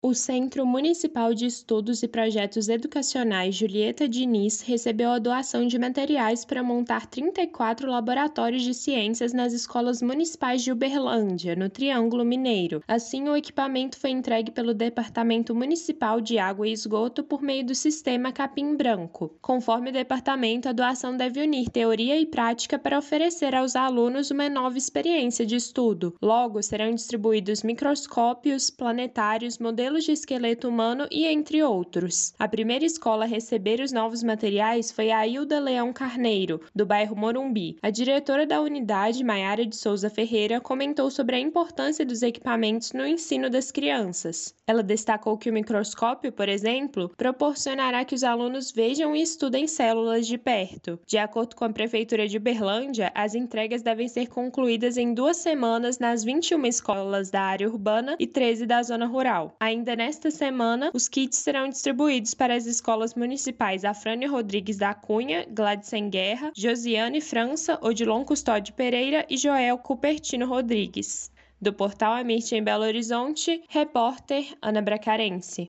O Centro Municipal de Estudos e Projetos Educacionais Julieta Diniz recebeu a doação de materiais para montar 34 laboratórios de ciências nas escolas municipais de Uberlândia, no Triângulo Mineiro. Assim, o equipamento foi entregue pelo Departamento Municipal de Água e Esgoto por meio do sistema Capim Branco. Conforme o departamento, a doação deve unir teoria e prática para oferecer aos alunos uma nova experiência de estudo. Logo, serão distribuídos microscópios, planetários, modelos de esqueleto humano e entre outros. A primeira escola a receber os novos materiais foi a Hilda Leão Carneiro, do bairro Morumbi. A diretora da unidade, Maiara de Souza Ferreira, comentou sobre a importância dos equipamentos no ensino das crianças. Ela destacou que o microscópio, por exemplo, proporcionará que os alunos vejam e estudem células de perto. De acordo com a Prefeitura de Uberlândia, as entregas devem ser concluídas em 2 semanas nas 21 escolas da área urbana e 13 da zona rural. Ainda nesta semana, os kits serão distribuídos para as escolas municipais Afrânio Rodrigues da Cunha, Gladsen Guerra, Josiane França, Odilon Custódio Pereira e Joel Cupertino Rodrigues. Do portal Amirte em Belo Horizonte, repórter Ana Bracarense.